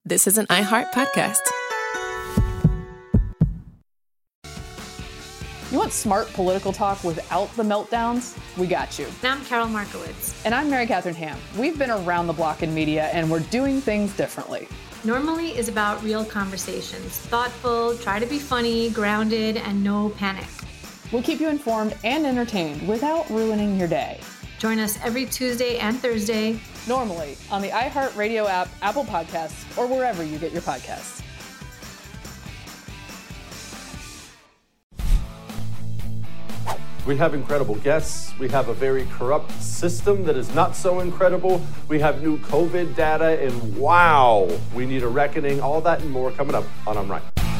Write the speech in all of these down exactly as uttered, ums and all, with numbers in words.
This is an iHeart podcast. You want smart political talk without the meltdowns? We got you. And I'm Carol Markowitz. And I'm Mary Catherine Ham. We've been around the block in media, and we're doing things differently. Normally is about real conversations. Thoughtful, try to be funny, grounded, and no panic. We'll keep you informed and entertained without ruining your day. Join us every Tuesday and Thursday. Normally on the iHeartRadio app, Apple Podcasts, or wherever you get your podcasts. We have incredible guests. We have a very corrupt system that is not so incredible. We have new COVID data, and wow, we need a reckoning. All that and more coming up on I'm Right.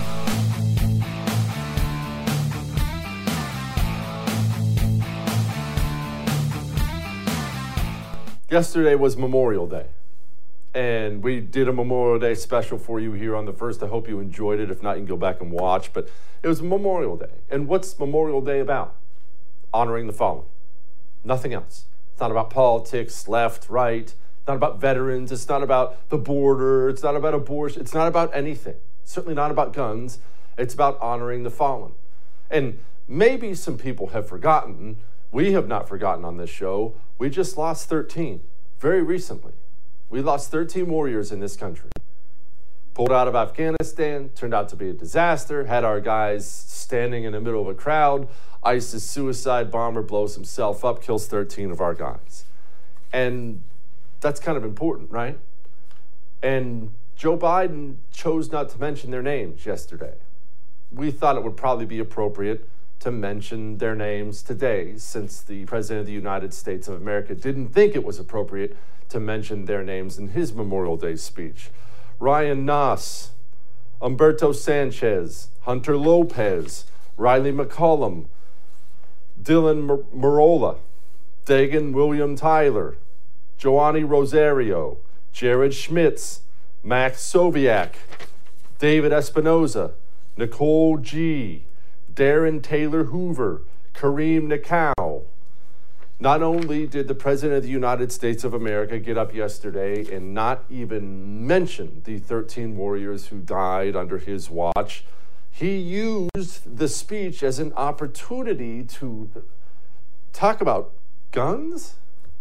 Yesterday was Memorial Day, and we did a Memorial Day special for you here on the first. I hope you enjoyed it. If not, you can go back and watch, but it was Memorial Day. And what's Memorial Day about? Honoring the fallen. Nothing else. It's not about politics, left, right. It's not about veterans. It's not about the border. It's not about abortion. It's not about anything. It's certainly not about guns. It's about honoring the fallen. And maybe some people have forgotten. We have not forgotten on this show. We just lost thirteen very recently. We lost thirteen warriors in this country. Pulled out of Afghanistan, turned out to be a disaster, had our guys standing in the middle of a crowd. ISIS suicide bomber blows himself up, kills thirteen of our guys. And that's kind of important, right? And Joe Biden chose not to mention their names yesterday. We thought it would probably be appropriate to mention their names today, since the President of the United States of America didn't think it was appropriate to mention their names in his Memorial Day speech. Ryan Nass, Humberto Sanchez, Hunter Lopez, Riley McCollum, Dylan Merola, Dagan William Tyler, Joanny Rosario, Jared Schmitz, Max Soviak, David Espinoza, Nicole G., Darren Taylor Hoover, Kareem Nakau. Not only did the President of the United States of America get up yesterday and not even mention the thirteen warriors who died under his watch, he used the speech as an opportunity to talk about guns?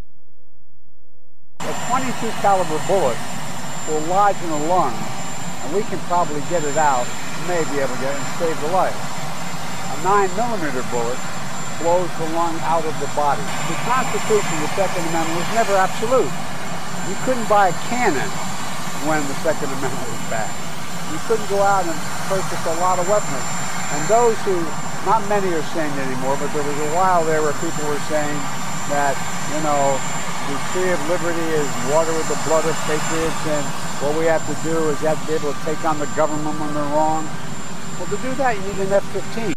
A twenty-two caliber bullet will lodge in a lung, and we can probably get it out, may be able to get it and save the life. A nine millimeter bullet blows the lung out of the body. The Constitution, the Second Amendment, was never absolute. You couldn't buy a cannon when the Second Amendment was passed. You couldn't go out and purchase a lot of weapons. And those who, not many are saying it anymore, but there was a while there where people were saying that, you know, the tree of liberty is water with the blood of patriots, and what we have to do is you have to be able to take on the government when they're wrong. Well, to do that, you need an F fifteen.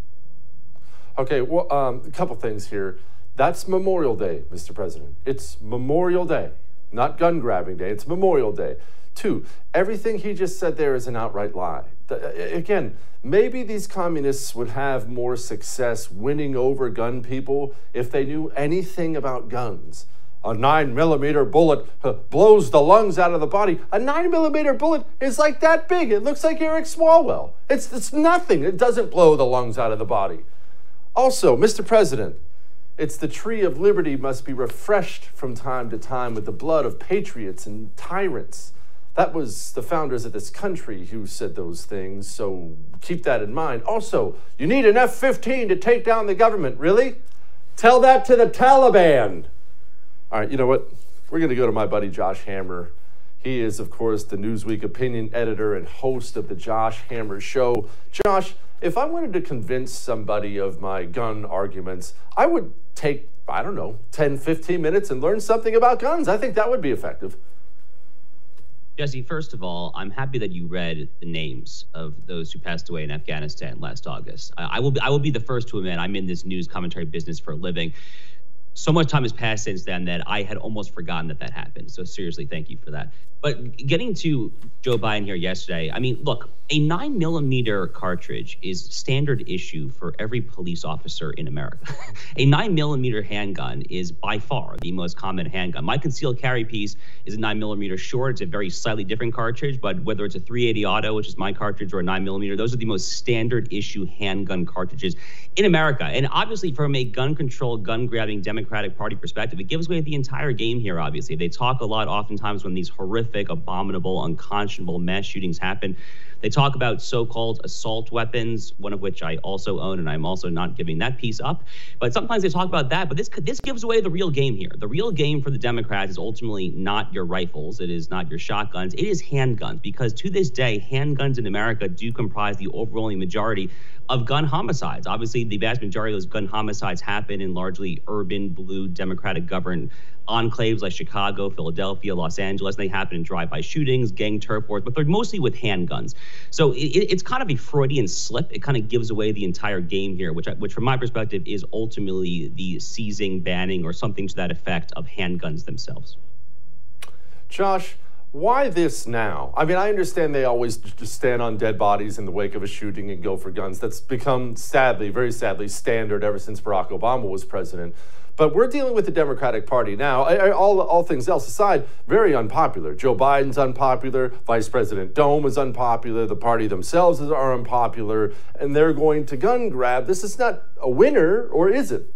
Okay, well, um, a couple things here. That's Memorial Day, Mister President. It's Memorial Day, not gun grabbing day. It's Memorial Day. Two, everything he just said there is an outright lie. The, again, maybe these communists would have more success winning over gun people if they knew anything about guns. A nine millimeter bullet uh, blows the lungs out of the body. A nine millimeter bullet is like that big. It looks like Eric Swalwell. It's, it's nothing. It doesn't blow the lungs out of the body. Also, Mister President, it's the tree of liberty must be refreshed from time to time with the blood of patriots and tyrants. That was the founders of this country who said those things, so keep that in mind. Also, you need an F fifteen to take down the government, really? Tell that to the Taliban. All right, you know what? We're going to go to my buddy Josh Hammer. He is, of course, the Newsweek opinion editor and host of the Josh Hammer Show. Josh, if I wanted to convince somebody of my gun arguments, I would take, I don't know, ten, fifteen minutes and learn something about guns. I think that would be effective. Jesse, first of all, I'm happy that you read the names of those who passed away in Afghanistan last August. I, I will be, I will be the first to admit I'm in this news commentary business for a living. So much time has passed since then that I had almost forgotten that that happened. So seriously, thank you for that. But getting to Joe Biden here yesterday, I mean, look, A nine millimeter cartridge is standard issue for every police officer in America. A nine millimeter handgun is by far the most common handgun. My concealed carry piece is a nine millimeter short. It's a very slightly different cartridge, but whether it's a three eighty auto, which is my cartridge, or a nine millimeter, those are the most standard issue handgun cartridges in America. And obviously, from a gun control, gun grabbing Democratic Party perspective, it gives away the entire game here. Obviously, they talk a lot oftentimes when these horrific, abominable, unconscionable mass shootings happen. They talk about so-called assault weapons, one of which I also own, and I'm also not giving that piece up. But sometimes they talk about that, but this this gives away the real game here. The real game for the Democrats is ultimately not your rifles. It is not your shotguns. It is handguns, because to this day, handguns in America do comprise the overwhelming majority of gun homicides. Obviously, the vast majority of those gun homicides happen in largely urban, blue, Democratic governed enclaves like Chicago, Philadelphia, Los Angeles. They happen in drive-by shootings, gang turf wars, but they're mostly with handguns. So it, it's kind of a Freudian slip. It kind of gives away the entire game here, which, which from my perspective is ultimately the seizing, banning, or something to that effect of handguns themselves. Josh, why this now? I mean, I understand they always just stand on dead bodies in the wake of a shooting and go for guns. That's become, sadly, very sadly, standard ever since Barack Obama was president. But we're dealing with the Democratic Party now. All, all things else aside, very unpopular. Joe Biden's unpopular. Vice President Dome is unpopular. The party themselves are unpopular. And they're going to gun grab. This is not a winner, or is it?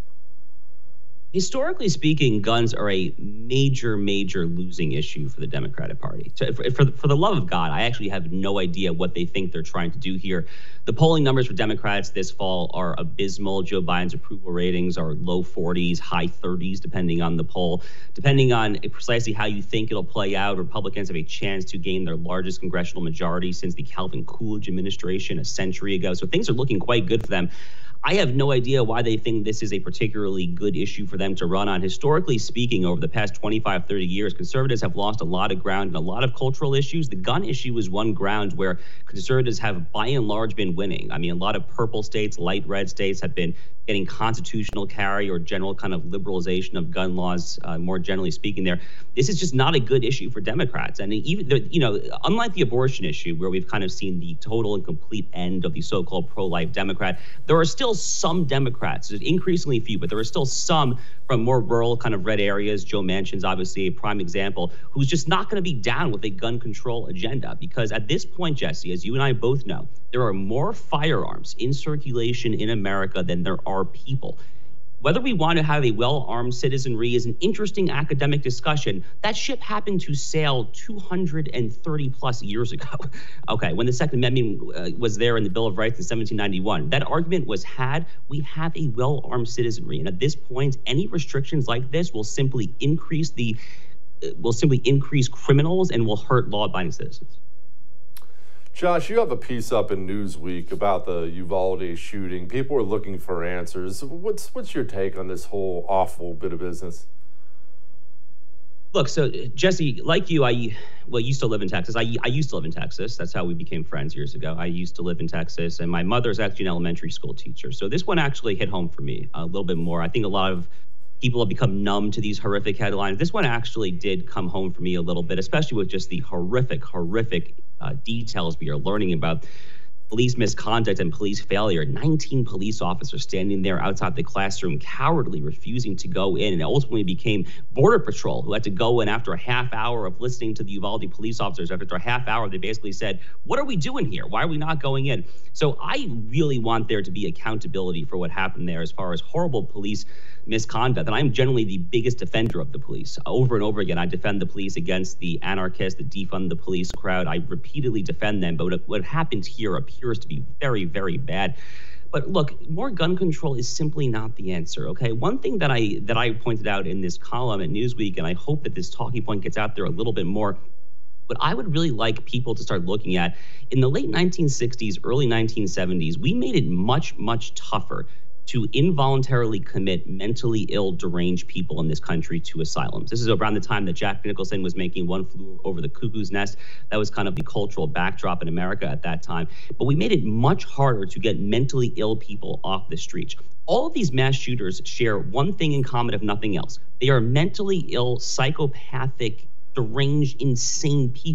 Historically speaking, guns are a major, major losing issue for the Democratic Party. For, for, for the love of God, I actually have no idea what they think they're trying to do here. The polling numbers for Democrats this fall are abysmal. Joe Biden's approval ratings are low forties, high thirties, depending on the poll. Depending on precisely how you think it'll play out, Republicans have a chance to gain their largest congressional majority since the Calvin Coolidge administration a century ago. So things are looking quite good for them. I have no idea why they think this is a particularly good issue for them to run on. Historically speaking, over the past twenty-five, thirty years, conservatives have lost a lot of ground in a lot of cultural issues. The gun issue is one ground where conservatives have, by and large, been winning. I mean, a lot of purple states, light red states have been getting constitutional carry or general kind of liberalization of gun laws, uh, more generally speaking there. This is just not a good issue for Democrats. And even, you know, unlike the abortion issue, where we've kind of seen the total and complete end of the so-called pro-life Democrat, there are still some Democrats, increasingly few, but there are still some from more rural kind of red areas. Joe Manchin's obviously a prime example, who's just not going to be down with a gun control agenda. Because at this point, Jesse, as you and I both know, there are more firearms in circulation in America than there are people. Whether we want to have a well-armed citizenry is an interesting academic discussion. That ship happened to sail two hundred thirty plus years ago. Okay, when the Second Amendment uh, was there in the Bill of Rights in seventeen ninety-one, that argument was had. We have a well-armed citizenry, and at this point, any restrictions like this will simply increase the, uh, will simply increase criminals and will hurt law-abiding citizens. Josh, you have a piece up in Newsweek about the Uvalde shooting. People are looking for answers. What's what's your take on this whole awful bit of business? Look, so Jesse, like you, I well, you still live in Texas. I I used to live in Texas. That's how we became friends years ago. I used to live in Texas, and my mother's actually an elementary school teacher. So this one actually hit home for me a little bit more. I think a lot of people have become numb to these horrific headlines. This one actually did come home for me a little bit, especially with just the horrific, horrific uh, details we are learning about police misconduct and police failure. nineteen police officers standing there outside the classroom, cowardly refusing to go in, and it ultimately became Border Patrol who had to go in after a half hour of listening to the Uvalde police officers. After a half hour, they basically said, what are we doing here? Why are we not going in? So I really want there to be accountability for what happened there as far as horrible police misconduct. And I'm generally the biggest defender of the police. Over and over again, I defend the police against the anarchists, the defund the police crowd. I repeatedly defend them. But what, what happened here appears to be very, very bad. But look, more gun control is simply not the answer, okay? One thing that I that I pointed out in this column at Newsweek, and I hope that this talking point gets out there a little bit more, what I would really like people to start looking at, in the late nineteen sixties, early nineteen seventies, we made it much, much tougher to involuntarily commit mentally ill, deranged people in this country to asylums. This is around the time that Jack Nicholson was making One Flew Over the Cuckoo's Nest. That was kind of the cultural backdrop in America at that time. But we made it much harder to get mentally ill people off the streets. All of these mass shooters share one thing in common, if nothing else. They are mentally ill, psychopathic, deranged, insane people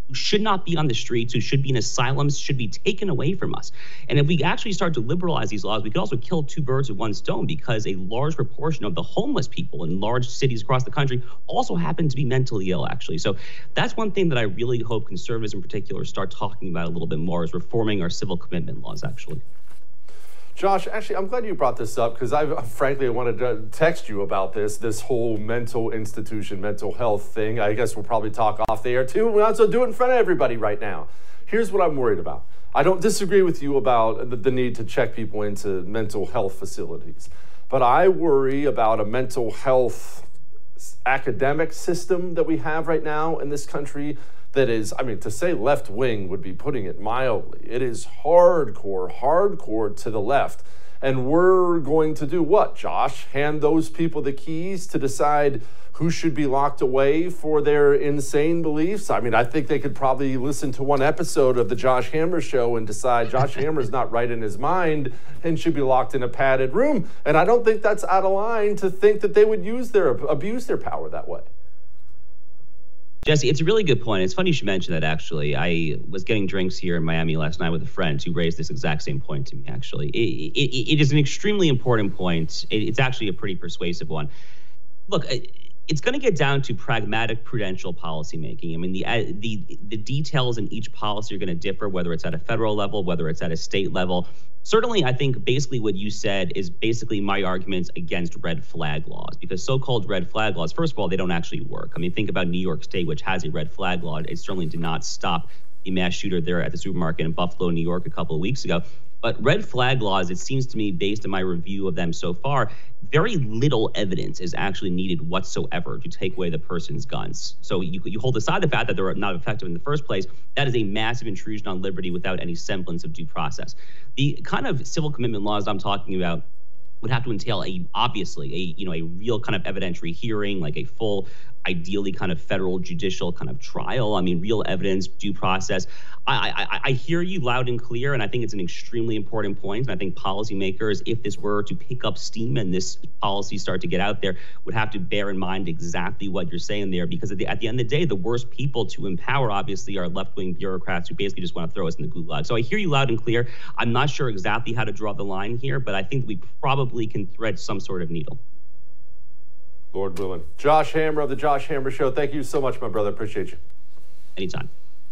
who should not be on the streets, who should be in asylums, should be taken away from us. And if we actually start to liberalize these laws, we could also kill two birds with one stone, because a large proportion of the homeless people in large cities across the country also happen to be mentally ill, actually. So that's one thing that I really hope conservatives in particular start talking about a little bit more, is reforming our civil commitment laws, actually. Josh, actually, I'm glad you brought this up, because I frankly wanted to text you about this, this whole mental institution, mental health thing. I guess we'll probably talk off the air too. We'll also do it in front of everybody right now. Here's what I'm worried about. I don't disagree with you about the, the need to check people into mental health facilities, but I worry about a mental health academic system that we have right now in this country that is, I mean, to say left wing would be putting it mildly. It is hardcore, hardcore to the left. And we're going to do what, Josh? Hand those people the keys to decide who should be locked away for their insane beliefs? I mean, I think they could probably listen to one episode of the Josh Hammer Show and decide Josh Hammer's not right in his mind and should be locked in a padded room. And I don't think that's out of line to think that they would use their, abuse their power that way. Jesse, it's a really good point. It's funny you should mention that, actually. I was getting drinks here in Miami last night with a friend who raised this exact same point to me, actually. It, it, it is an extremely important point. It, it's actually a pretty persuasive one. Look, it's going to get down to pragmatic, prudential policymaking. I mean, the, uh, the, the details in each policy are going to differ, whether it's at a federal level, whether it's at a state level. Certainly, I think basically what you said is basically my arguments against red flag laws, because so-called red flag laws, first of all, they don't actually work. I mean, think about New York State, which has a red flag law. It certainly did not stop the mass shooter there at the supermarket in Buffalo, New York, a couple of weeks ago. But red flag laws, it seems to me, based on my review of them so far, very little evidence is actually needed whatsoever to take away the person's guns. So you, you hold aside the fact that they're not effective in the first place. That is a massive intrusion on liberty without any semblance of due process. The kind of civil commitment laws I'm talking about would have to entail a obviously a you know a real kind of evidentiary hearing, like a full, ideally kind of federal judicial kind of trial. I mean, real evidence, due process. I, I, I hear you loud and clear, and I think it's an extremely important point. And I think policymakers, if this were to pick up steam and this policy start to get out there, would have to bear in mind exactly what you're saying there, because at the, at the end of the day, the worst people to empower, obviously, are left-wing bureaucrats who basically just want to throw us in the gulag. So I hear you loud and clear. I'm not sure exactly how to draw the line here, but I think we probably can thread some sort of needle. Lord willing. Josh Hammer of the Josh Hammer Show. Thank you so much, my brother. Appreciate you. Anytime.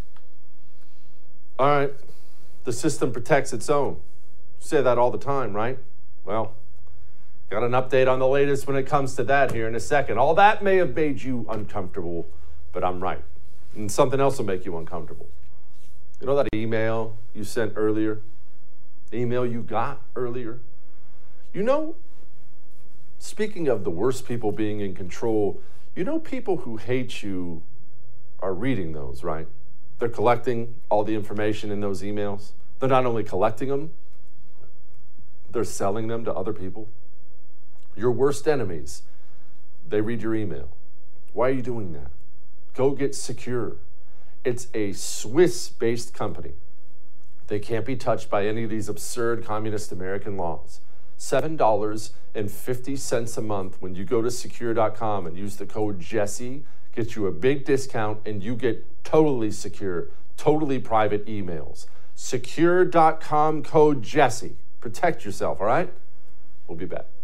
All right. The system protects its own. You say that all the time, right? Well, got an update on the latest when it comes to that here in a second. All that may have made you uncomfortable, but I'm right. And something else will make you uncomfortable. You know that email you sent earlier? The email you got earlier? You know, speaking of the worst people being in control, you know people who hate you are reading those, right? They're collecting all the information in those emails. They're not only collecting them, they're selling them to other people. Your worst enemies, they read your email. Why are you doing that? Go get Secure. It's a Swiss-based company. They can't be touched by any of these absurd communist American laws. seven dollars and fifty cents a month when you go to secure dot com and use the code Jesse, gets you a big discount, and you get totally secure, totally private emails. secure dot com code Jesse. Protect yourself, all right? We'll be back.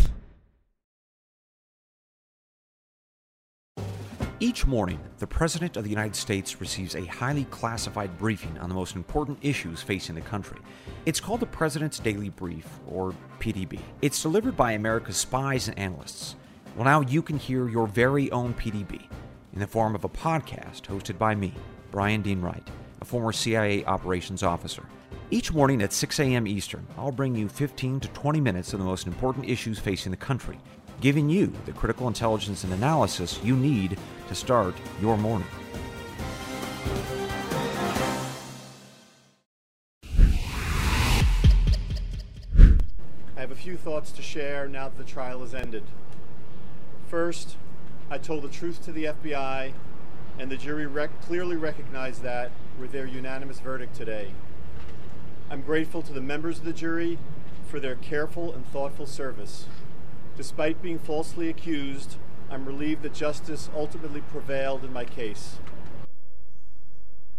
Each morning, the President of the United States receives a highly classified briefing on the most important issues facing the country. It's called the President's Daily Brief, or P D B. It's delivered by America's spies and analysts. Well, now you can hear your very own P D B in the form of a podcast hosted by me, Brian Dean Wright, a former C I A operations officer. Each morning at six a.m. Eastern, I'll bring you fifteen to twenty minutes of the most important issues facing the country, giving you the critical intelligence and analysis you need to start your morning. I have a few thoughts to share now that the trial has ended. First, I told the truth to the F B I, and the jury rec- clearly recognized that with their unanimous verdict today. I'm grateful to the members of the jury for their careful and thoughtful service. Despite being falsely accused, I'm relieved that justice ultimately prevailed in my case.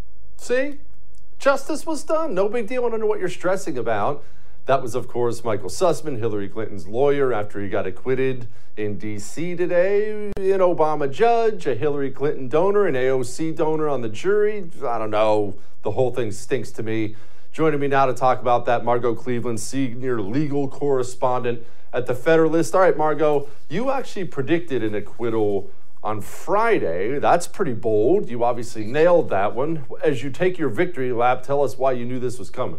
See? Justice was done. No big deal. I don't know what you're stressing about. That was, of course, Michael Sussman, Hillary Clinton's lawyer, after he got acquitted in D C today. An Obama judge, a Hillary Clinton donor, an A O C donor on the jury. I don't know. The whole thing stinks to me. Joining me now to talk about that, Margot Cleveland, senior legal correspondent at The Federalist. All right, Margot, you actually predicted an acquittal on Friday. That's pretty bold. You obviously nailed that one. As you take your victory lap, tell us why you knew this was coming.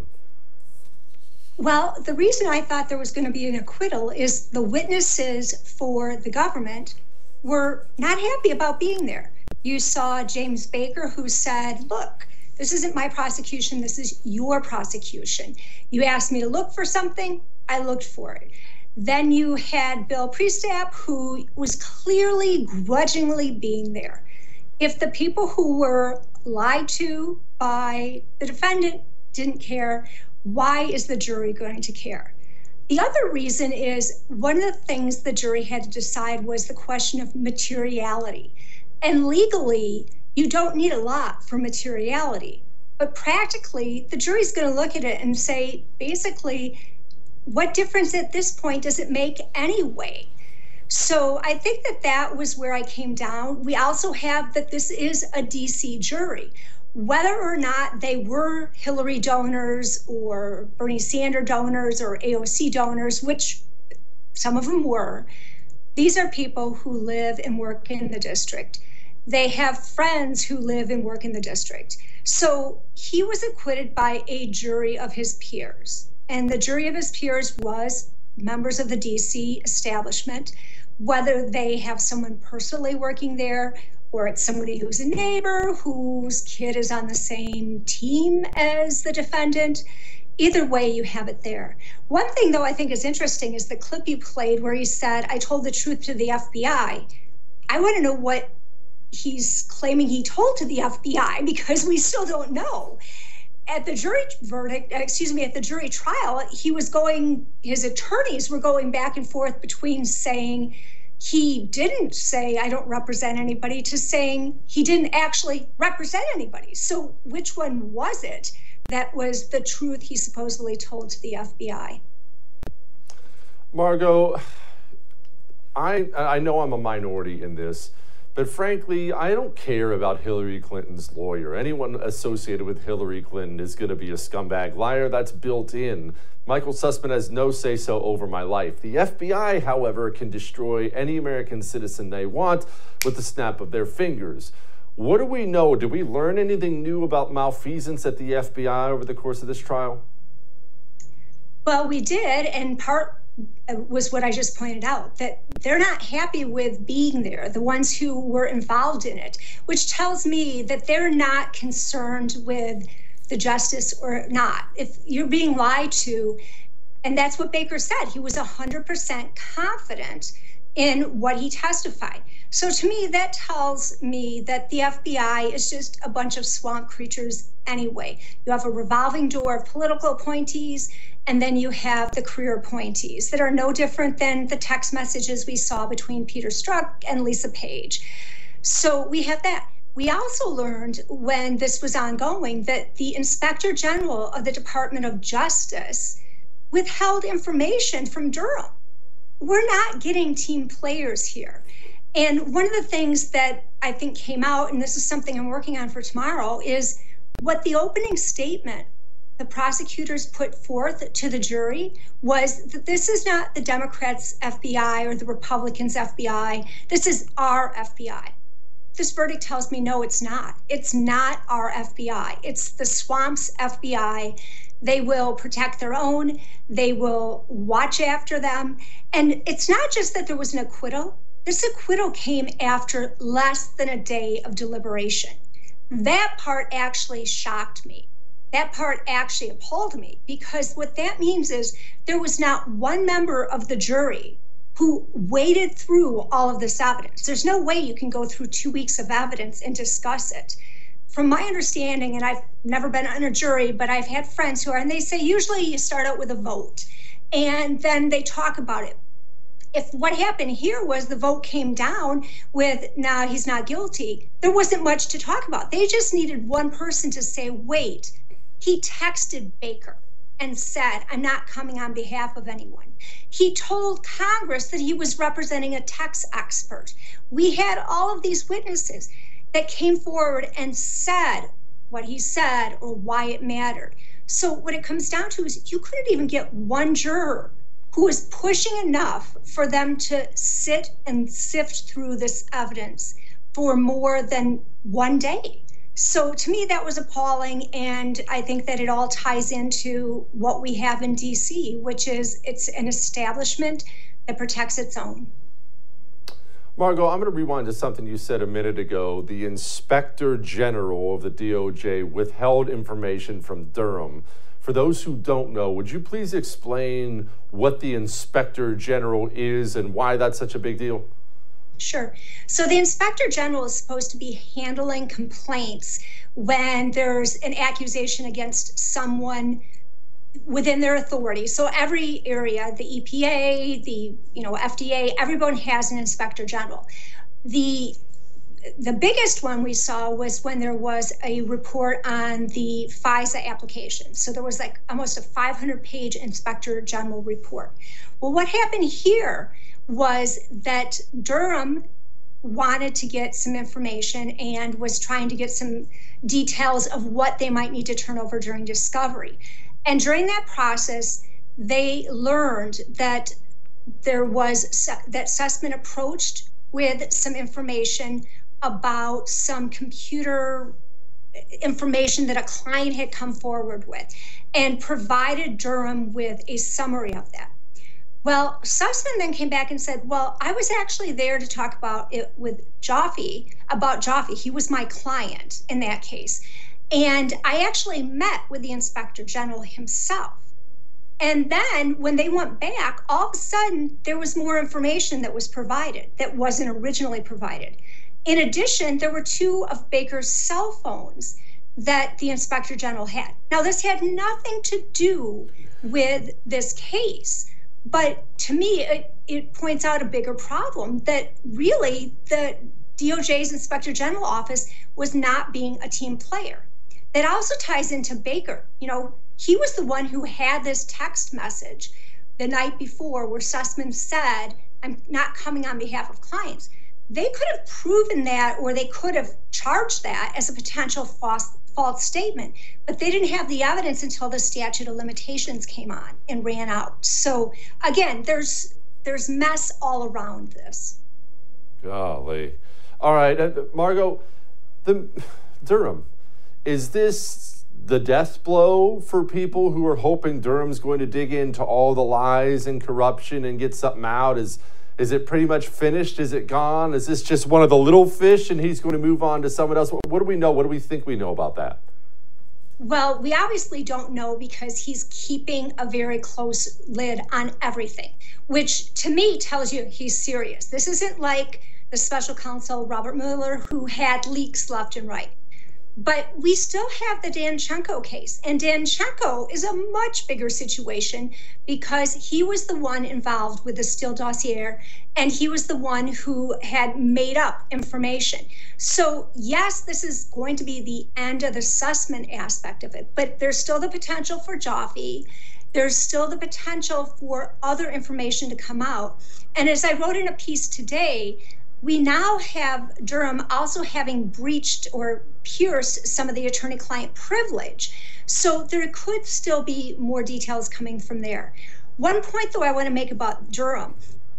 Well, the reason I thought there was going to be an acquittal is the witnesses for the government were not happy about being there. You saw James Baker, who said, look, this isn't my prosecution, this is your prosecution. You asked me to look for something, I looked for it. Then you had Bill Priestap, who was clearly grudgingly being there. If the people who were lied to by the defendant didn't care, why is the jury going to care? The other reason is one of the things the jury had to decide was the question of materiality. And legally, you don't need a lot for materiality. But practically, the jury's going to look at it and say, basically, what difference at this point does it make anyway? So I think that that was where I came down. We also have that this is a D C jury. Whether or not they were Hillary donors or Bernie Sanders donors or A O C donors, which some of them were, these are people who live and work in the district. They have friends who live and work in the district. So he was acquitted by a jury of his peers. And the jury of his peers was members of the D C establishment, whether they have someone personally working there or it's somebody who's a neighbor whose kid is on the same team as the defendant. Either way, you have it there. One thing, though, I think is interesting is the clip you played where he said, I told the truth to the F B I. I want to know what he's claiming he told to the F B I, because we still don't know. At the jury verdict, excuse me, at the jury trial, he was going, his attorneys were going back and forth between saying he didn't say, I don't represent anybody, to saying he didn't actually represent anybody. So which one was it that was the truth he supposedly told to the F B I? Margot, I I know I'm a minority in this, but frankly, I don't care about Hillary Clinton's lawyer. Anyone associated with Hillary Clinton is going to be a scumbag liar. That's built in. Michael Sussman has no say-so over my life. The F B I, however, can destroy any American citizen they want with the snap of their fingers. What do we know? Did we learn anything new about malfeasance at the F B I over the course of this trial? Well, we did, and part was what I just pointed out, that they're not happy with being there, the ones who were involved in it, which tells me that they're not concerned with the justice or not. If you're being lied to, and that's what Baker said, he was one hundred percent confident in what he testified. So to me, that tells me that the F B I is just a bunch of swamp creatures anyway. You have a revolving door of political appointees, and then you have the career appointees that are no different than the text messages we saw between Peter Strzok and Lisa Page. So we have that. We also learned when this was ongoing that the Inspector General of the Department of Justice withheld information from Durham. We're not getting team players here. And one of the things that I think came out, and this is something I'm working on for tomorrow, is what the opening statement the prosecutors put forth to the jury was that this is not the Democrats' F B I or the Republicans' F B I. This is our F B I. This verdict tells me, no, it's not. It's not our F B I. It's the swamp's F B I. They will protect their own. They will watch after them. And it's not just that there was an acquittal. This acquittal came after less than a day of deliberation. That part actually shocked me. That part actually appalled me, because what that means is there was not one member of the jury who waded through all of this evidence. There's no way you can go through two weeks of evidence and discuss it. From my understanding, and I've never been on a jury, but I've had friends who are, and they say usually you start out with a vote, and then they talk about it. if what happened here was the vote came down with, nah, he's not guilty, there wasn't much to talk about. They just needed one person to say, wait, he texted Baker and said, I'm not coming on behalf of anyone. He told Congress that he was representing a tax expert. We had all of these witnesses that came forward and said what he said or why it mattered. So what it comes down to is you couldn't even get one juror who was pushing enough for them to sit and sift through this evidence for more than one day. So to me, that was appalling, and I think that it all ties into what we have in D C, which is it's an establishment that protects its own. Margot, I'm going to rewind to something you said a minute ago. The Inspector General of the D O J withheld information from Durham. For those who don't know, would you please explain what the Inspector General is and why that's such a big deal? Sure. So the Inspector General is supposed to be handling complaints when there's an accusation against someone within their authority. So every area, the E P A, the you know F D A, everyone has an Inspector General. The the biggest one we saw was when there was a report on the FISA application. So there was like almost a five hundred page Inspector General report. Well, what happened here was that Durham wanted to get some information and was trying to get some details of what they might need to turn over during discovery. And during that process, they learned that there was, that Sussman approached with some information about some computer information that a client had come forward with and provided Durham with a summary of that. Well, Sussman then came back and said, well, I was actually there to talk about it with Joffe, about Joffe. He was my client in that case. And I actually met with the Inspector General himself. And then when they went back, all of a sudden, there was more information that was provided that wasn't originally provided. In addition, there were two of Baker's cell phones that the Inspector General had. Now, this had nothing to do with this case. But to me, it, it points out a bigger problem that really the D O J's Inspector General office was not being a team player. That also ties into Baker. You know, he was the one who had this text message the night before where Sussman said, I'm not coming on behalf of clients. They could have proven that, or they could have charged that as a potential false false statement, but they didn't have the evidence until the statute of limitations came on and ran out. So again, there's there's mess all around this. Golly. All right, uh, Margot, the Durham, is this the death blow for people who are hoping Durham's going to dig into all the lies and corruption and get something out? Is Is it pretty much finished? Is it gone? Is this just one of the little fish and he's going to move on to someone else? What do we know? What do we think we know about that? Well, we obviously don't know because he's keeping a very close lid on everything, which to me tells you he's serious. This isn't like the special counsel, Robert Mueller, who had leaks left and right. But we still have the Danchenko case, and Danchenko is a much bigger situation because he was the one involved with the Steele dossier, and he was the one who had made up information. So yes, this is going to be the end of the Sussman aspect of it, but there's still the potential for Joffe. There's still the potential for other information to come out. And as I wrote in a piece today, we now have Durham also having breached or pierced some of the attorney-client privilege. So there could still be more details coming from there. One point, though, I want to make about Durham.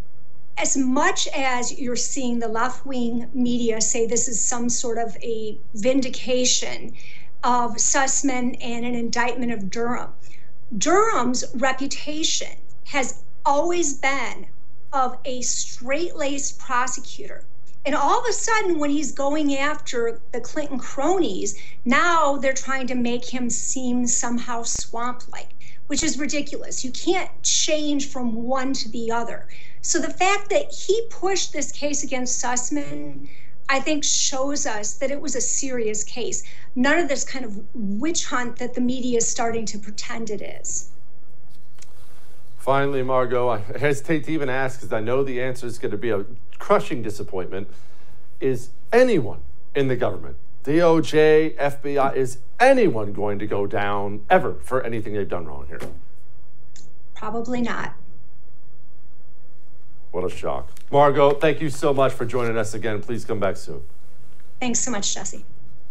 As much as you're seeing the left-wing media say this is some sort of a vindication of Sussman and an indictment of Durham, Durham's reputation has always been of a straight-laced prosecutor. And all of a sudden, when he's going after the Clinton cronies, now they're trying to make him seem somehow swamp-like, which is ridiculous. You can't change from one to the other. So the fact that he pushed this case against Sussman, I think, shows us that it was a serious case. None of this kind of witch hunt that the media is starting to pretend it is. Finally, Margot, I hesitate to even ask because I know the answer is going to be a crushing disappointment. Is anyone in the government, D O J, F B I, is anyone going to go down ever for anything they've done wrong here? Probably not. What a shock. Margot, thank you so much for joining us again. Please come back soon. Thanks so much, Jesse.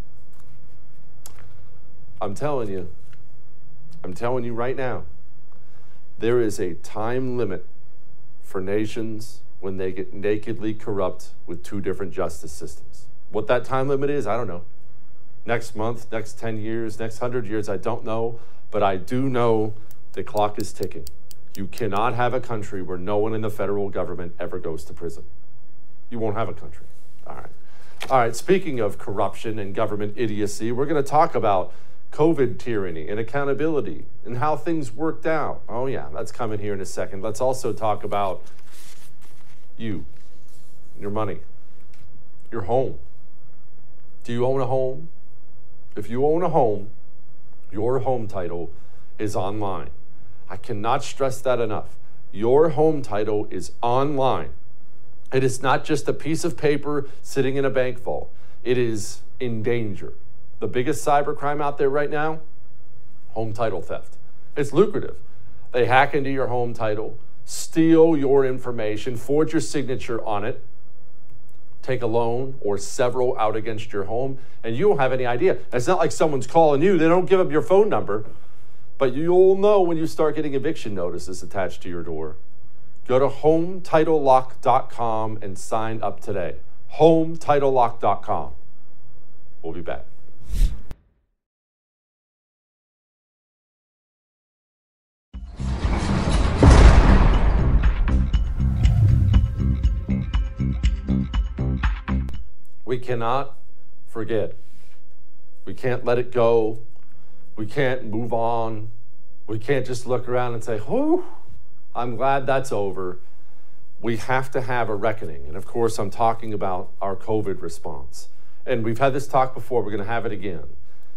I'm telling you, I'm telling you right now, there is a time limit for nations when they get nakedly corrupt with two different justice systems. What that time limit is, I don't know. Next month, next ten years, next one hundred years, I don't know. But I do know the clock is ticking. You cannot have a country where no one in the federal government ever goes to prison. You won't have a country. All right. All right, speaking of corruption and government idiocy, we're going to talk about COVID tyranny and accountability and how things worked out. Oh yeah, that's coming here in a second. Let's also talk about you, your money, your home. Do you own a home? If you own a home, your home title is online. I cannot stress that enough. Your home title is online. It is not just a piece of paper sitting in a bank vault. It is in danger. The biggest cybercrime out there right now, home title theft. It's lucrative. They hack into your home title, steal your information, forge your signature on it, take a loan or several out against your home, and you don't have any idea. It's not like someone's calling you. They don't give up your phone number, but you'll know when you start getting eviction notices attached to your door. Go to home title lock dot com and sign up today. home title lock dot com. We'll be back. We cannot forget. We can't let it go. We can't move on. We can't just look around and say, whew, I'm glad that's over. We have to have a reckoning. And of course, I'm talking about our COVID response. And we've had this talk before. We're going to have it again.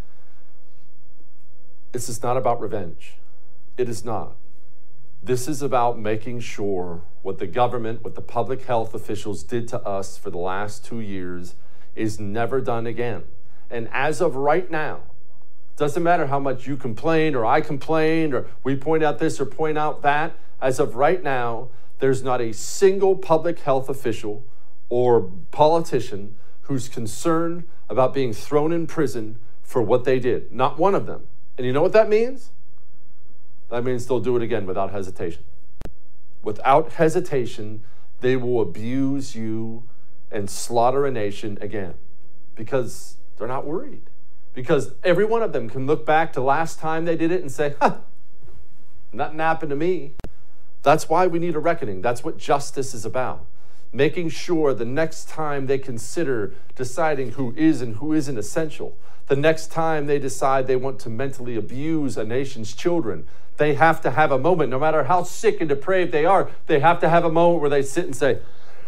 This is not about revenge. It is not. This is about making sure what the government, what the public health officials did to us for the last two years is never done again. And as of right now, doesn't matter how much you complain or I complain or we point out this or point out that, as of right now, there's not a single public health official or politician who's concerned about being thrown in prison for what they did. Not one of them. And you know what that means? That means they'll do it again without hesitation. Without hesitation, they will abuse you and slaughter a nation again because they're not worried. Because every one of them can look back to last time they did it and say, huh, nothing happened to me. That's why we need a reckoning. That's what justice is about. Making sure the next time they consider deciding who is and who isn't essential, the next time they decide they want to mentally abuse a nation's children, they have to have a moment, no matter how sick and depraved they are, they have to have a moment where they sit and say,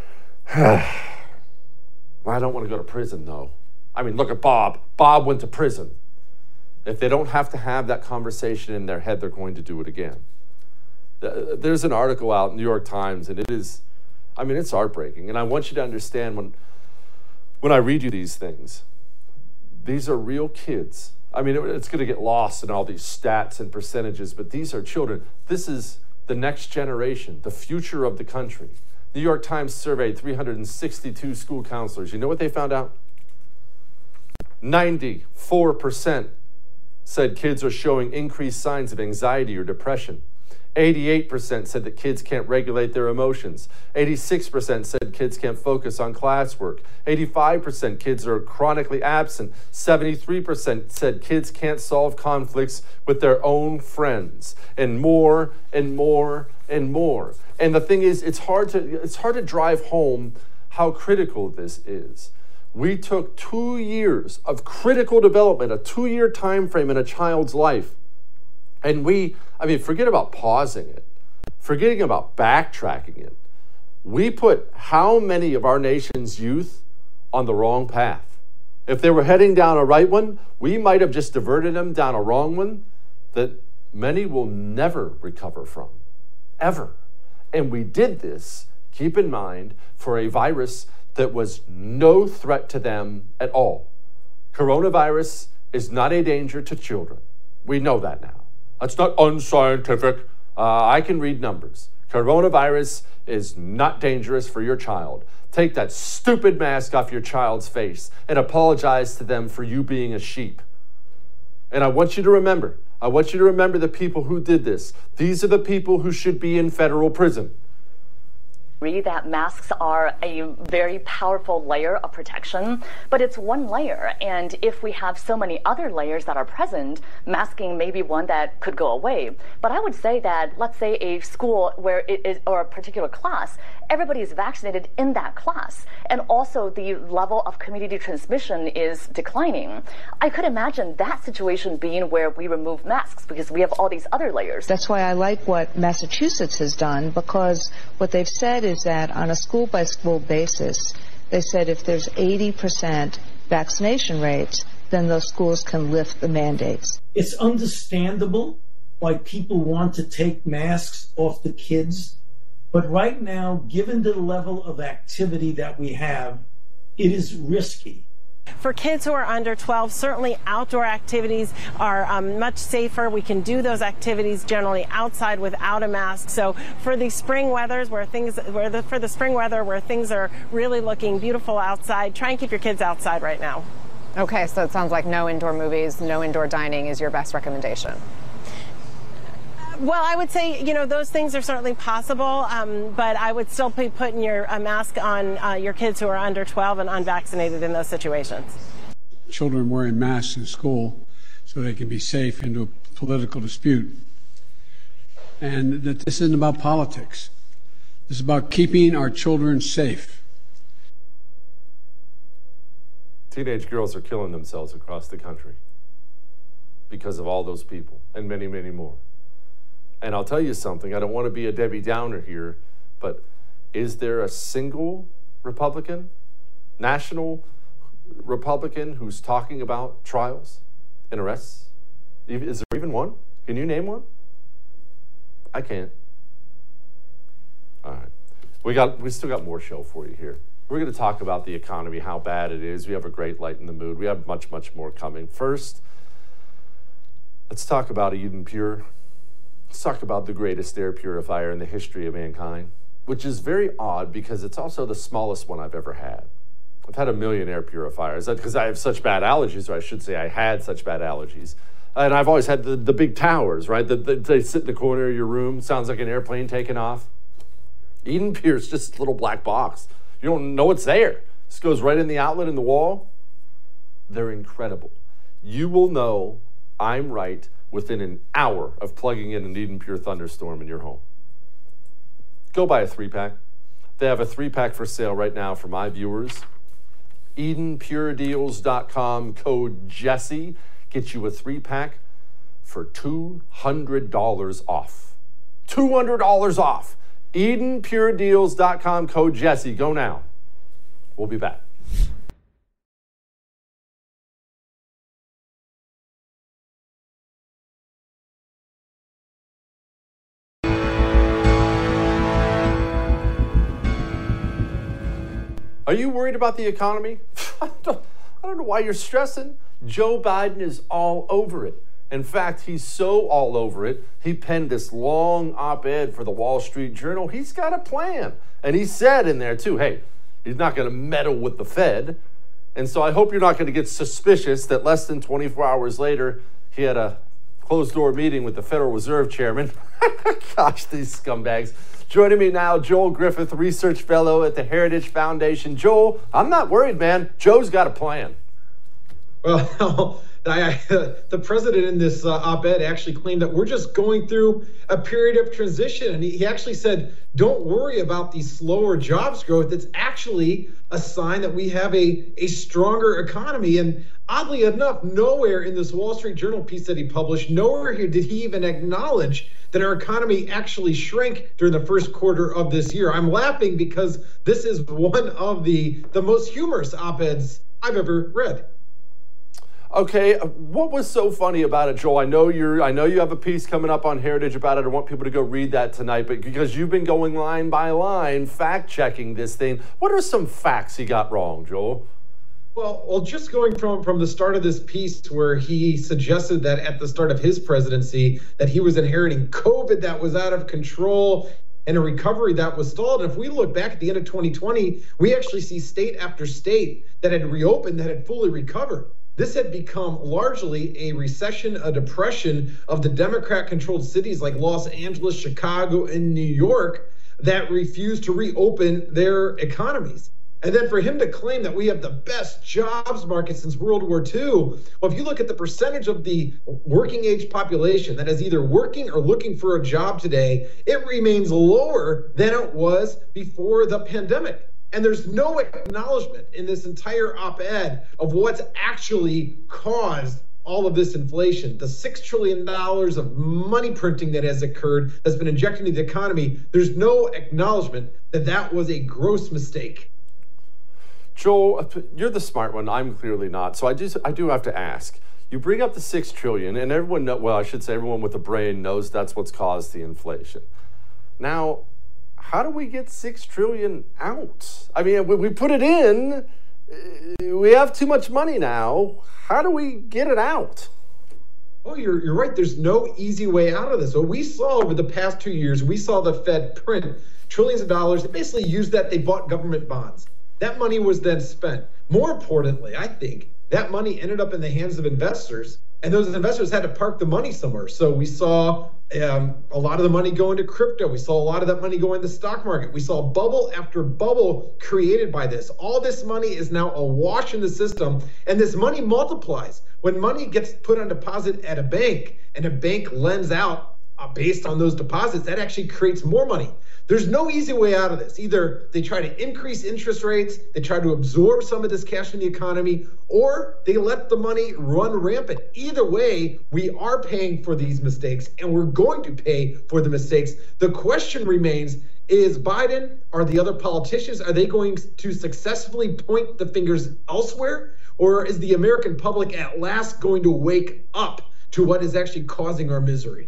I don't want to go to prison, though. I mean, look at Bob. Bob went to prison. If they don't have to have that conversation in their head, they're going to do it again. There's an article out in the New York Times, and it is, I mean, it's heartbreaking. And I want you to understand when, when I read you these things, these are real kids. I mean, it, it's going to get lost in all these stats and percentages, but these are children. This is the next generation, the future of the country. The New York Times surveyed three hundred sixty-two school counselors. You know what they found out? ninety-four percent said kids are showing increased signs of anxiety or depression. eighty-eight percent said that kids can't regulate their emotions. eighty-six percent said kids can't focus on classwork. eighty-five percent kids are chronically absent. seventy-three percent said kids can't solve conflicts with their own friends. And more and more and more. And the thing is, it's hard to, it's hard to drive home how critical this is. We took two years of critical development, a two-year time frame in a child's life. And we, I mean, forget about pausing it, forgetting about backtracking it. We put how many of our nation's youth on the wrong path? If they were heading down a right one, we might have just diverted them down a wrong one that many will never recover from, ever. And we did this, keep in mind, for a virus that was no threat to them at all. Coronavirus is not a danger to children. We know that now. That's not unscientific. Uh, I can read numbers. Coronavirus is not dangerous for your child. Take that stupid mask off your child's face and apologize to them for you being a sheep. And I want you to remember, I want you to remember the people who did this. These are the people who should be in federal prison. That masks are a very powerful layer of protection, but it's one layer. And if we have so many other layers that are present, masking may be one that could go away. But I would say that, let's say a school where it is, or a particular class, everybody is vaccinated in that class. And also the level of community transmission is declining. I could imagine that situation being where we remove masks because we have all these other layers. That's why I like what Massachusetts has done, because what they've said is is that on a school-by-school basis, they said if there's eighty percent vaccination rates, then those schools can lift the mandates. It's understandable why people want to take masks off the kids, but right now, given the level of activity that we have, it is risky. For kids who are under twelve, certainly outdoor activities are um, much safer. We can do those activities generally outside without a mask. So for the spring weathers, where things, where the, for the spring weather, where things are really looking beautiful outside, try and keep your kids outside right now. Okay, so it sounds like no indoor movies, no indoor dining is your best recommendation. Well, I would say, you know, those things are certainly possible, um, but I would still be putting your a mask on uh, your kids who are under twelve and unvaccinated in those situations. Children wearing masks in school so they can be safe into a political dispute. And that this isn't about politics. This is about keeping our children safe. Teenage girls are killing themselves across the country because of all those people and many, many more. And I'll tell you something, I don't want to be a Debbie Downer here, but is there a single Republican, national Republican, who's talking about trials and arrests? Is there even one? Can you name one? I can't. All right. We got, we still got more show for you here. We're going to talk about the economy, how bad it is. We have a great light in the mood. We have much, much more coming. First, let's talk about Eden Pure. Let's talk about the greatest air purifier in the history of mankind, which is very odd because it's also the smallest one I've ever had. I've had a million air purifiers because I have such bad allergies, or I should say I had such bad allergies. And I've always had the, the big towers, right? The, the, they sit in the corner of your room. Sounds like an airplane taking off. Eden Pure is just a little black box. You don't know it's there. This goes right in the outlet in the wall. They're incredible. You will know I'm right within an hour of plugging in an Eden Pure Thunderstorm in your home. Go buy a three-pack. They have a three-pack for sale right now for my viewers. Eden Pure Deals dot com, code Jesse, gets you a three-pack for two hundred dollars off. two hundred dollars off. Eden Pure Deals dot com, code Jesse. Go now. We'll be back. Are you worried about the economy? I don't, I don't know why you're stressing. Joe Biden is all over it. In fact, he's so all over it, he penned this long op-ed for the Wall Street Journal. He's got a plan. And he said in there, too, hey, he's not going to meddle with the Fed. And so I hope you're not going to get suspicious that less than twenty-four hours later, he had a closed-door meeting with the Federal Reserve Chairman. Gosh, these scumbags. Joining me now, Joel Griffith, Research Fellow at the Heritage Foundation. Joel, I'm not worried, man. Joe's got a plan. Well, I, I, the president in this uh, op-ed actually claimed that we're just going through a period of transition. And he, he actually said, don't worry about the slower jobs growth. It's actually a sign that we have a, a stronger economy. And oddly enough, nowhere in this Wall Street Journal piece that he published, nowhere here did he even acknowledge that our economy actually shrank during the first quarter of this year. I'm laughing because this is one of the, the most humorous op-eds I've ever read. Okay, what was so funny about it, Joel? I know you're. I know you have a piece coming up on Heritage about it. I want people to go read that tonight. But because you've been going line by line, fact checking this thing, what are some facts he got wrong, Joel? Well, well, just going from from the start of this piece, where he suggested that at the start of his presidency that he was inheriting COVID that was out of control and a recovery that was stalled. And if we look back at the end of twenty twenty, we actually see state after state that had reopened, that had fully recovered. This had become largely a recession, a depression of the Democrat-controlled cities like Los Angeles, Chicago, and New York that refused to reopen their economies. And then for him to claim that we have the best jobs market since World War Two, well, if you look at the percentage of the working age population that is either working or looking for a job today, it remains lower than it was before the pandemic. And there's no acknowledgement in this entire op-ed of what's actually caused all of this inflation. The six trillion dollars of money printing that has occurred, that's been injected into the economy, there's no acknowledgement that that was a gross mistake. Joel, you're the smart one. I'm clearly not. So I just I do have to ask. You bring up the six trillion dollars, and everyone know, well, I should say everyone with a brain knows that's what's caused the inflation. Now, how do we get six trillion dollars out? I mean, we, we put it in. We have too much money now. How do we get it out? Oh, you're you're right. There's no easy way out of this. What we saw over the past two years, we saw the Fed print trillions of dollars. They basically used that. They bought government bonds. That money was then spent. More importantly, I think that money ended up in the hands of investors, and those investors had to park the money somewhere. So we saw um, a lot of the money go into crypto. We saw a lot of that money go into the stock market. We saw bubble after bubble created by this. All this money is now awash in the system, and this money multiplies. When money gets put on deposit at a bank, and a bank lends out uh, based on those deposits, that actually creates more money. There's no easy way out of this. Either they try to increase interest rates, they try to absorb some of this cash in the economy, or they let the money run rampant. Either way, we are paying for these mistakes, and we're going to pay for the mistakes. The question remains, is Biden or the other politicians, are they going to successfully point the fingers elsewhere? Or is the American public at last going to wake up to what is actually causing our misery?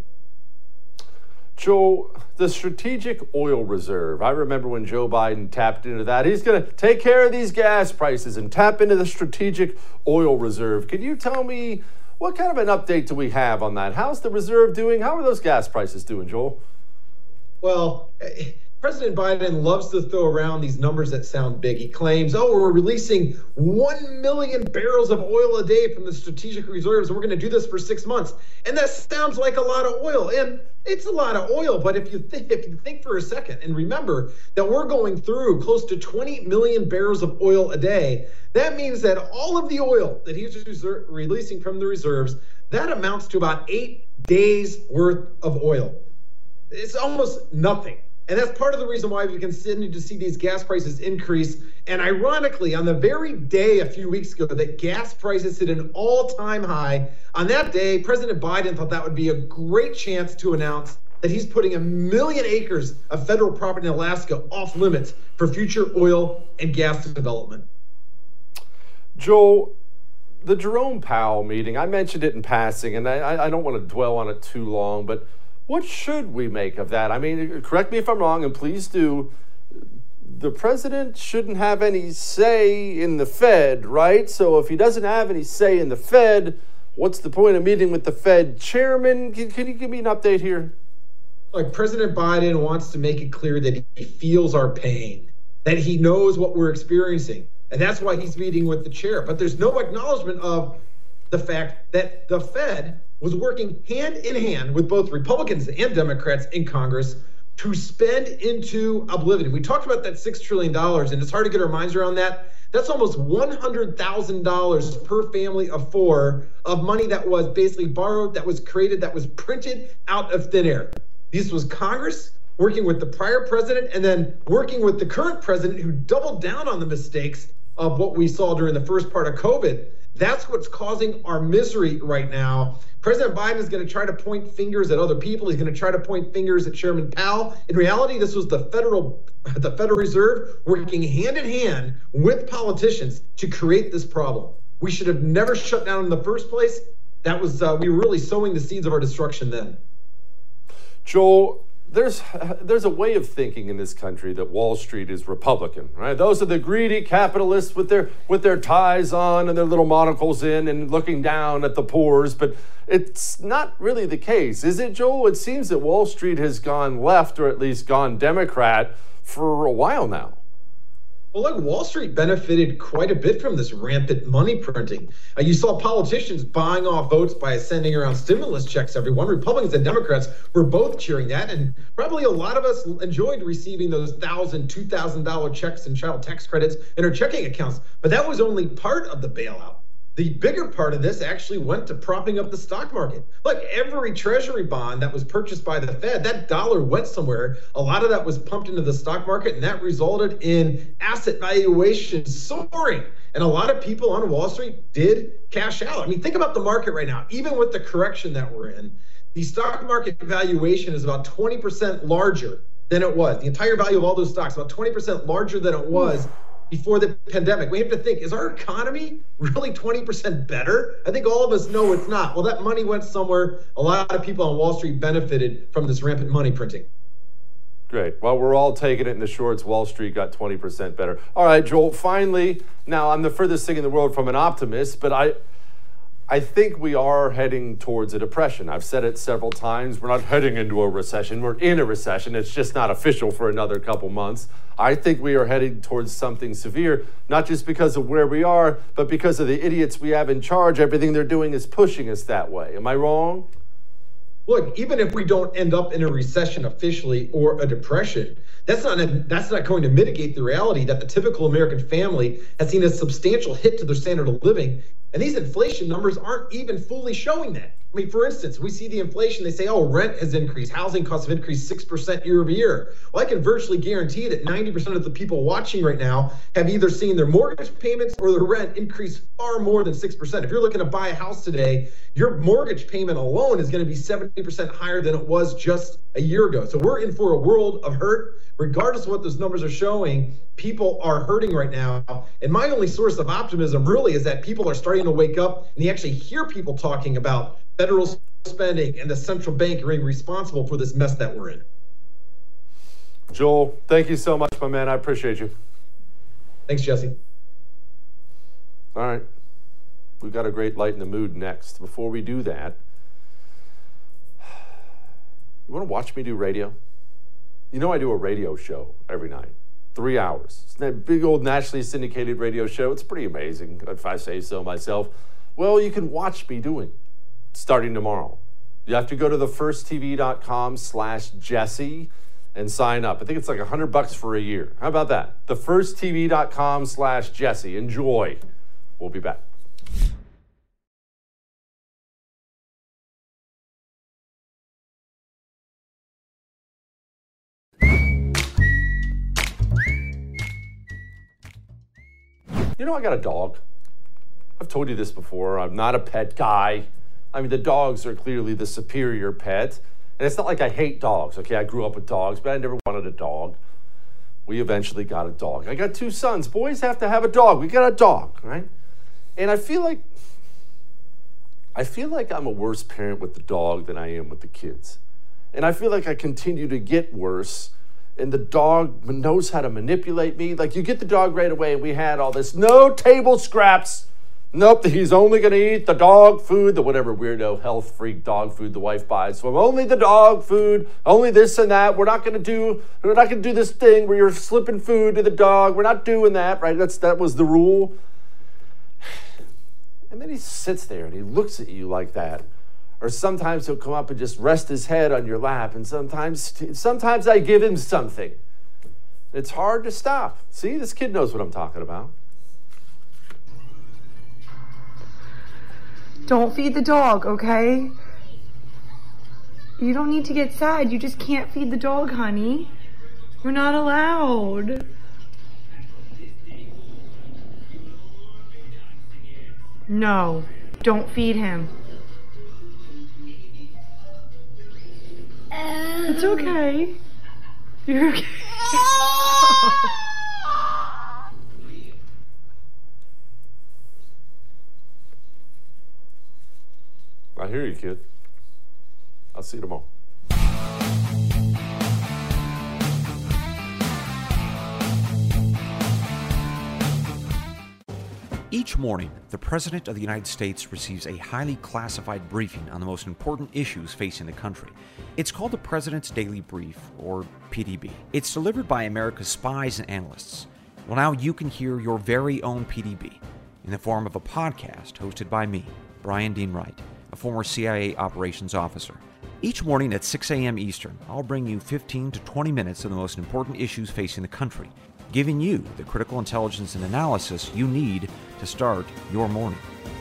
Joe, the strategic oil reserve. I remember when Joe Biden tapped into that. He's going to take care of these gas prices and tap into the strategic oil reserve. Can you tell me what kind of an update do we have on that? How's the reserve doing? How are those gas prices doing, Joel? Well, President Biden loves to throw around these numbers that sound big. He claims, oh, we're releasing one million barrels of oil a day from the strategic reserves. We're going to do this for six months. And that sounds like a lot of oil. And it's a lot of oil. But if you, th- if you think for a second and remember that we're going through close to twenty million barrels of oil a day, that means that all of the oil that he's reser- releasing from the reserves, that amounts to about eight days worth of oil. It's almost nothing. And that's part of the reason why we continue to see these gas prices increase. And ironically, on the very day a few weeks ago that gas prices hit an all-time high, on that day, President Biden thought that would be a great chance to announce that he's putting a million acres of federal property in Alaska off limits for future oil and gas development. Joel, the Jerome Powell meeting, I mentioned it in passing, and I, I don't want to dwell on it too long, but what should we make of that? I mean, correct me if I'm wrong, and please do. The president shouldn't have any say in the Fed, right? So if he doesn't have any say in the Fed, what's the point of meeting with the Fed chairman? Can, can you give me an update here? Like, President Biden wants to make it clear that he feels our pain, that he knows what we're experiencing. And that's why he's meeting with the chair. But there's no acknowledgement of the fact that the Fed was working hand in hand with both Republicans and Democrats in Congress to spend into oblivion. We talked about that six trillion dollars, and it's hard to get our minds around that. That's almost one hundred thousand dollars per family of four of money that was basically borrowed, that was created, that was printed out of thin air. This was Congress working with the prior president and then working with the current president, who doubled down on the mistakes of what we saw during the first part of COVID. That's what's causing our misery right now. President Biden is going to try to point fingers at other people. He's going to try to point fingers at Chairman Powell. In reality, this was the Federal, the Federal Reserve working hand in hand with politicians to create this problem. we should have never shut down in the first place. That was, uh, we were really sowing the seeds of our destruction then. Joel, there's there's a way of thinking in this country that Wall Street is Republican, right? Those are the greedy capitalists with their with their ties on and their little monocles in and looking down at the poors. But it's not really the case, is it, Joel? It seems that Wall Street has gone left, or at least gone Democrat, for a while now. Well, look, Wall Street benefited quite a bit from this rampant money printing. Uh, you saw politicians buying off votes by sending around stimulus checks, everyone. Republicans and Democrats were both cheering that, and probably a lot of us enjoyed receiving those one thousand dollars, two thousand dollars checks and child tax credits in our checking accounts. But that was only part of the bailout. The bigger part of this actually went to propping up the stock market. Look, every treasury bond that was purchased by the Fed, that dollar went somewhere. A lot of that was pumped into the stock market, and that resulted in asset valuations soaring. And a lot of people on Wall Street did cash out. I mean, think about the market right now. Even with the correction that we're in, the stock market valuation is about twenty percent larger than it was. The entire value of all those stocks, about twenty percent larger than it was before the pandemic. We have to think, is our economy really twenty percent better? I think all of us know it's not. Well, that money went somewhere. A lot of people on Wall Street benefited from this rampant money printing. Great. Well, we're all taking it in the shorts. Wall Street got twenty percent better. All right, Joel, finally, now I'm the furthest thing in the world from an optimist, but I I think we are heading towards a depression. I've said it several times. We're not heading into a recession. We're in a recession. It's just not official for another couple months. I think we are heading towards something severe, not just because of where we are, but because of the idiots we have in charge. Everything they're doing is pushing us that way. Am I wrong? Look, even if we don't end up in a recession officially or a depression, that's not that's not going to mitigate the reality that the typical American family has seen a substantial hit to their standard of living. And these inflation numbers aren't even fully showing that. I mean, for instance, we see the inflation, they say, oh, rent has increased, housing costs have increased six percent year over year. Well, I can virtually guarantee that ninety percent of the people watching right now have either seen their mortgage payments or their rent increase far more than six percent. If you're looking to buy a house today, your mortgage payment alone is going to be seventy percent higher than it was just a year ago. So we're in for a world of hurt. Regardless of what those numbers are showing, people are hurting right now. And my only source of optimism really is that people are starting to wake up and you actually hear people talking about federal spending and the central bank being responsible for this mess that we're in. Joel, thank you so much, my man. I appreciate you. Thanks, Jesse. All right. We've got a great light in the mood next. Before we do that, you want to watch me do radio? You know I do a radio show every night, three hours. It's that big old nationally syndicated radio show. It's pretty amazing, if I say so myself. Well, you can watch me doing it starting tomorrow. You have to go to the first t v dot com slash Jesse and sign up. I think it's like a hundred bucks for a year. How about that? the first t v dot com slash Jesse. Enjoy. We'll be back. You know, I got a dog. I've told you this before. I'm not a pet guy. I mean, the dogs are clearly the superior pet. And it's not like I hate dogs, okay? I grew up with dogs, but I never wanted a dog. We eventually got a dog. I got two sons. Boys have to have a dog. We got a dog, right? And I feel like, I feel like I'm a worse parent with the dog than I am with the kids. And I feel like I continue to get worse. And the dog knows how to manipulate me. Like, you get the dog right away, and we had all this, no table scraps. Nope, he's only going to eat the dog food, the whatever weirdo health freak dog food the wife buys. So only the dog food, only this and that. We're not going to do, we're not going to do this thing where you're slipping food to the dog. We're not doing that, right? That's that was the rule. And then he sits there and he looks at you like that. Or sometimes he'll come up and just rest his head on your lap. And sometimes, sometimes I give him something. It's hard to stop. See, this kid knows what I'm talking about. Don't feed the dog, okay? You don't need to get sad. You just can't feed the dog, honey. You're not allowed. No, don't feed him. It's okay. You're okay. hear you, kid. I'll see you tomorrow. Each morning, the President of the United States receives a highly classified briefing on the most important issues facing the country. It's called the President's Daily Brief, or P D B. It's delivered by America's spies and analysts. Well, now you can hear your very own P D B in the form of a podcast hosted by me, Brian Dean Wright, a former C I A operations officer. Each morning at six a.m. Eastern, I'll bring you fifteen to twenty minutes of the most important issues facing the country, giving you the critical intelligence and analysis you need to start your morning.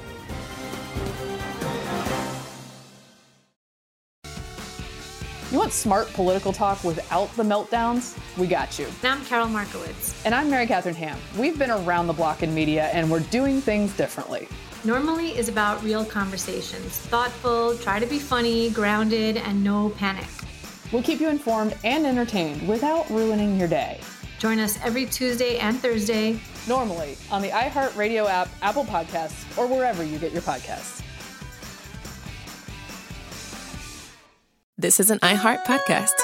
You want smart political talk without the meltdowns? We got you. And I'm Carol Markowitz. And I'm Mary Catherine Ham. We've been around the block in media, and we're doing things differently. Normally is about real conversations. Thoughtful, try to be funny, grounded, and no panic. We'll keep you informed and entertained without ruining your day. Join us every Tuesday and Thursday. Normally on the iHeartRadio app, Apple Podcasts, or wherever you get your podcasts. This is an iHeart podcast.